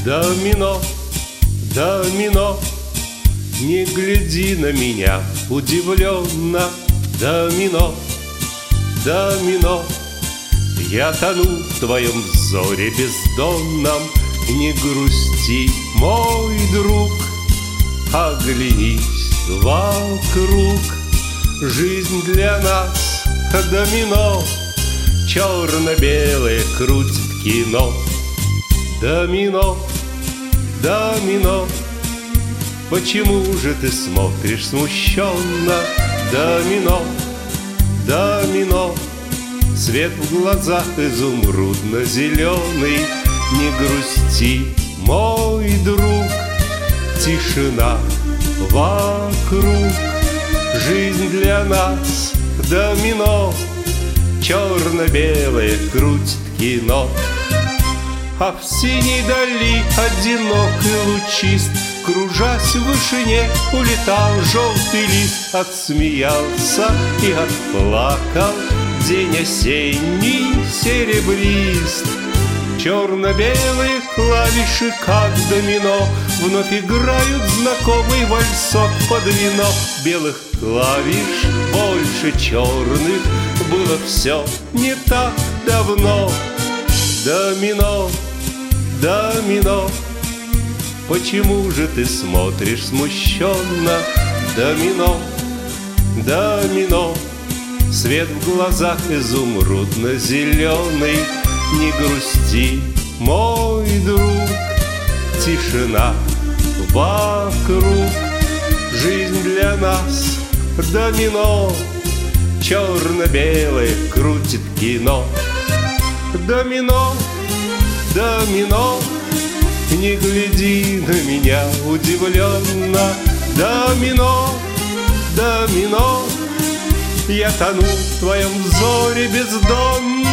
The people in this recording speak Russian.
Домино, домино, не гляди на меня удивленно. Домино, домино, я тону в твоем взоре бездонном. Не грусти, мой друг, оглянись вокруг. Жизнь для нас домино, черно-белое крутит кино. Домино, домино, почему же ты смотришь смущенно? Домино, домино, свет в глазах изумрудно-зеленый. Не грусти, мой друг, тишина вокруг. Жизнь для нас домино, черно-белое крутит кино. А в синей дали одинокий лучист, кружась в вышине, улетал желтый лист. Отсмеялся и отплакал день осенний серебрист. Черно-белые клавиши, как домино, вновь играют знакомый вальсок под вино. Белых клавиш больше черных, было все не так давно. Домино, домино, почему же ты смотришь смущенно? Домино, домино, свет в глазах изумрудно-зеленый. Не грусти, мой друг, тишина вокруг. Жизнь для нас домино, черно-белое крутит кино. Домино, домино, не гляди на меня удивленно. Домино, домино, я тону в твоем взоре бездонно.